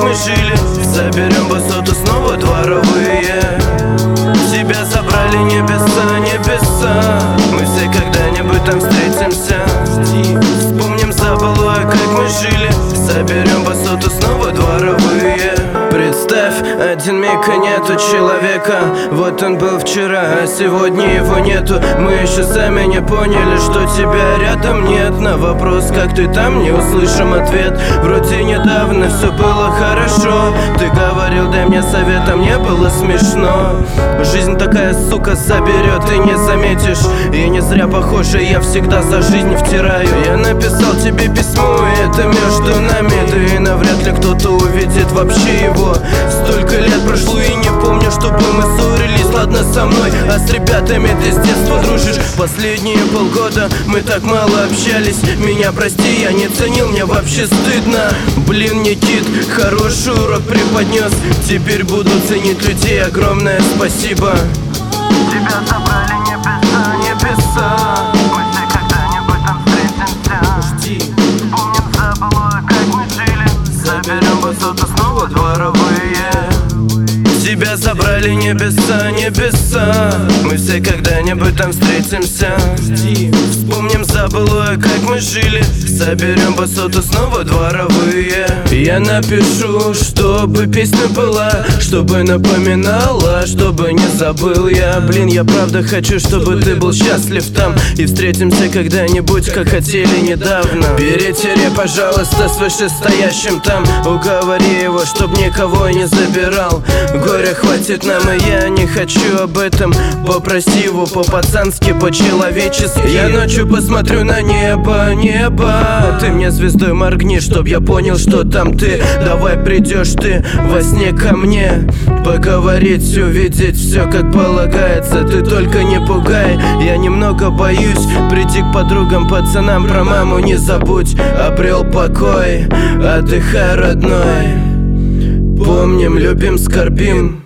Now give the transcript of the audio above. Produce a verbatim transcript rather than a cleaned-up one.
мы жили. Соберем высоту снова дворовые. Тебя забрали небеса, небеса. Мы все когда-нибудь там встретимся. Вспомним забылое, как мы жили. Соберем высоту снова дворовые. Представь, один миг и нету человека. Вот он был вчера, а сегодня его нету. Мы еще сами не поняли, что тебя рядом нет. На вопрос, как ты там, не услышим ответ. Вроде недавно все было хорошо. Ты говорил, дай мне совет, а мне было смешно. Жизнь такая, сука, заберет и не заметишь. И не зря похоже, я всегда за жизнь втираю. Я написал тебе письмо, и это между нами. Да и навряд ли кто-то увидит вообще его. Столько лет прошло и не помню, чтобы мы ссорились. Ладно со мной, а с ребятами ты с детства дружишь. Последние полгода мы так мало общались. Меня прости, я не ценил, мне вообще стыдно. Блин, Никит, хороший урок преподнес. Теперь буду ценить людей, огромное спасибо. Тебя забрали небеса, небеса. Мы все когда-нибудь там встретимся. Жди. Помним забылое, как мы жили. Соберем высоту снова дворовые. Тебя забрали небеса, небеса. Мы все когда-нибудь там встретимся. Вспомним забылое, как мы жили. Соберем высоту снова дворовые. Я напишу, чтобы песня была, чтобы напоминала, чтобы не забыл я. Блин, я правда хочу, чтобы ты был счастлив там. И встретимся когда-нибудь, как хотели недавно. Перетери, пожалуйста, с вышестоящим там. Уговори его, чтоб никого не забирал. Горя хватит нам, и я не хочу об этом. Попроси его по-пацански, по-человечески. Я ночью посмотрю на небо, небо. Ты мне звездой моргни, чтоб я понял, что там ты. Давай придешь ты во сне ко мне. Поговорить, увидеть все как полагается. Ты только не пугай, я немного боюсь. Приди к подругам, пацанам, про маму не забудь. Обрел покой, отдыхай, родной. Помним, любим, скорбим.